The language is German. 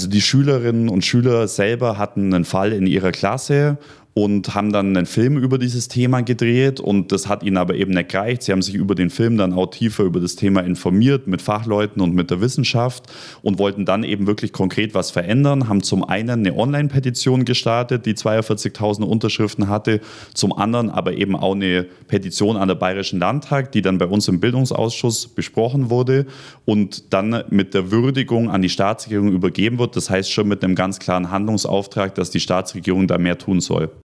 Also die Schülerinnen und Schüler selber hatten einen Fall in ihrer Klasse und haben dann einen Film über dieses Thema gedreht und das hat ihnen aber eben nicht gereicht. Sie haben sich über den Film dann auch tiefer über das Thema informiert mit Fachleuten und mit der Wissenschaft und wollten dann eben wirklich konkret was verändern, haben zum einen eine Online-Petition gestartet, die 42.000 Unterschriften hatte, zum anderen aber eben auch eine Petition an den Bayerischen Landtag, die dann bei uns im Bildungsausschuss besprochen wurde und dann mit der Würdigung an die Staatsregierung übergeben wird. Das heißt schon mit einem ganz klaren Handlungsauftrag, dass die Staatsregierung da mehr tun soll.